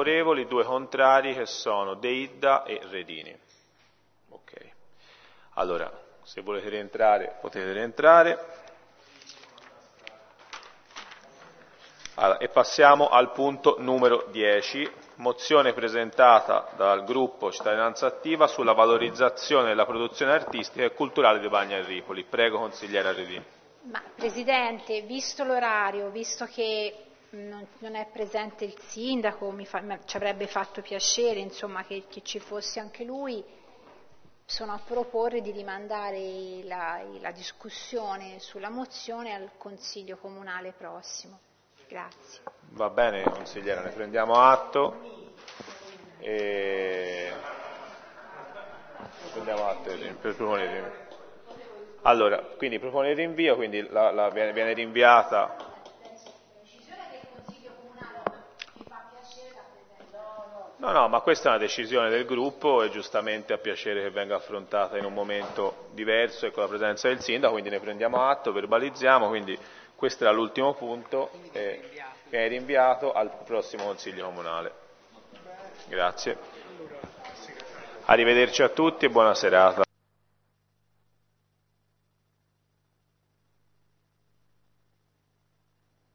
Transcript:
favorevoli, 2 contrari che sono Deidda e Redini. Ok. Allora, se volete rientrare, potete rientrare. Allora, e passiamo al punto numero 10, mozione presentata dal gruppo Cittadinanza Attiva sulla valorizzazione della produzione artistica e culturale di Bagna e Ripoli. Prego, consigliera Redini. Ma Presidente, visto l'orario, visto che non è presente il sindaco, ci avrebbe fatto piacere insomma, che ci fosse anche lui, sono a proporre di rimandare la discussione sulla mozione al Consiglio Comunale prossimo. Grazie. Va bene, consigliera, ne prendiamo atto. Prendiamo atto per proponere. Allora, quindi propone il rinvio, quindi viene rinviata. No, ma questa è una decisione del gruppo e giustamente ha piacere che venga affrontata in un momento diverso e con la presenza del sindaco, quindi ne prendiamo atto, verbalizziamo, quindi questo era l'ultimo punto e viene rinviato al prossimo Consiglio Comunale. Grazie. Arrivederci a tutti e buona serata.